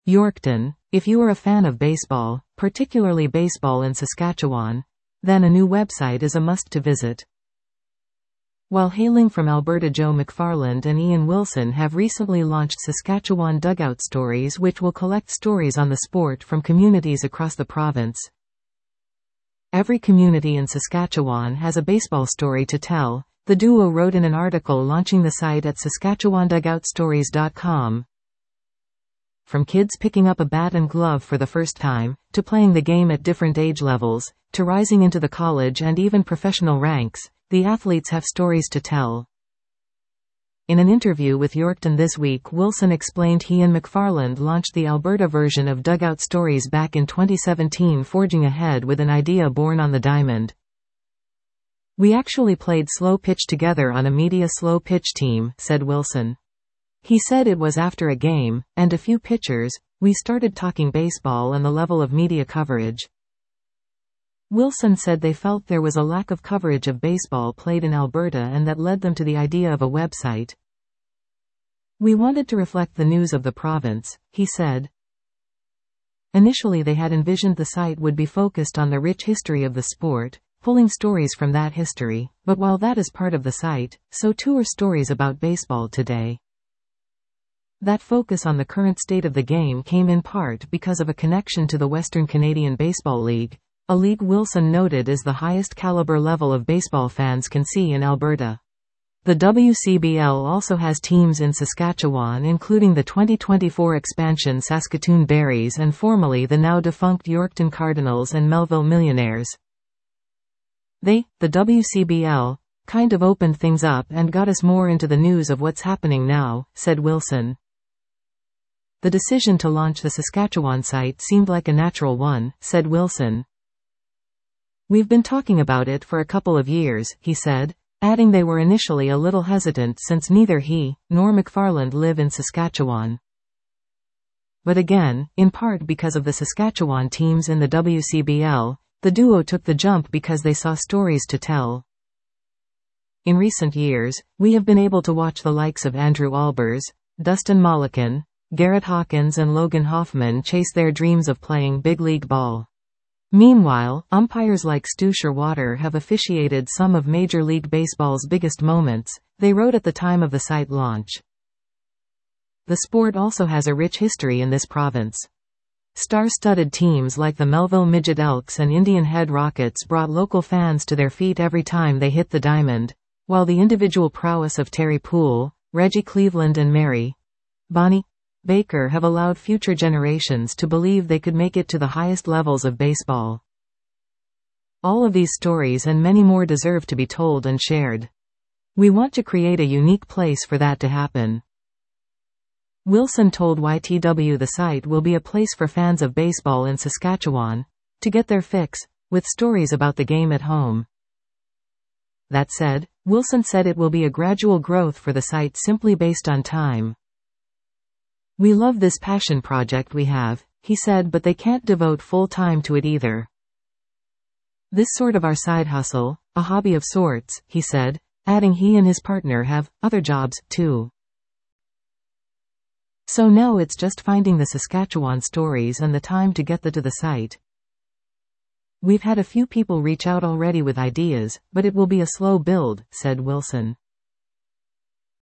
Yorkton. If you are a fan of baseball, particularly baseball in Saskatchewan, then a new website is a must to visit. While hailing from Alberta, Joe McFarland and Ian Wilson have recently launched Saskatchewan Dugout Stories, which will collect stories on the sport from communities across the province. Every community in Saskatchewan has a baseball story to tell, the duo wrote in an article launching the site at saskatchewandugoutstories.com. From kids picking up a bat and glove for the first time, to playing the game at different age levels, to rising into the college and even professional ranks, the athletes have stories to tell. In an interview with Yorkton this week, Wilson explained he and McFarland launched the Alberta version of Dugout Stories back in 2017, forging ahead with an idea born on the diamond. "We actually played slow pitch together on a media slow pitch team," said Wilson. He said it was after a game, and a few pitchers, we started talking baseball and the level of media coverage. Wilson said they felt there was a lack of coverage of baseball played in Alberta and that led them to the idea of a website. "We wanted to reflect the news of the province," he said. Initially they had envisioned the site would be focused on the rich history of the sport, pulling stories from that history, but while that is part of the site, so too are stories about baseball today. That focus on the current state of the game came in part because of a connection to the Western Canadian Baseball League, a league Wilson noted is the highest caliber level of baseball fans can see in Alberta. The WCBL also has teams in Saskatchewan, including the 2024 expansion Saskatoon Berries and formerly the now defunct Yorkton Cardinals and Melville Millionaires. The WCBL, kind of opened things up and got us more into the news of what's happening now, said Wilson. The decision to launch the Saskatchewan site seemed like a natural one, said Wilson. "We've been talking about it for a couple of years," he said, adding they were initially a little hesitant since neither he nor McFarland live in Saskatchewan. But again, in part because of the Saskatchewan teams in the WCBL, the duo took the jump because they saw stories to tell. "In recent years, we have been able to watch the likes of Andrew Albers, Dustin Mollican, Garrett Hawkins and Logan Hoffman chase their dreams of playing big league ball. Meanwhile, umpires like Stu Sherwater have officiated some of Major League Baseball's biggest moments," they wrote at the time of the site launch. The sport also has a rich history in this province. Star-studded teams like the Melville Midget Elks and Indian Head Rockets brought local fans to their feet every time they hit the diamond, while the individual prowess of Terry Poole, Reggie Cleveland and Mary Bonnie Baker have allowed future generations to believe they could make it to the highest levels of baseball. All of these stories and many more deserve to be told and shared. We want to create a unique place for that to happen. Wilson told YTW the site will be a place for fans of baseball in Saskatchewan to get their fix, with stories about the game at home. That said, Wilson said it will be a gradual growth for the site simply based on time. "We love this passion project we have," he said, "but they can't devote full time to it either. This sort of our side hustle, a hobby of sorts," he said, adding he and his partner have other jobs, too. So now it's just finding the Saskatchewan stories and the time to get to the site. "We've had a few people reach out already with ideas, but it will be a slow build," said Wilson.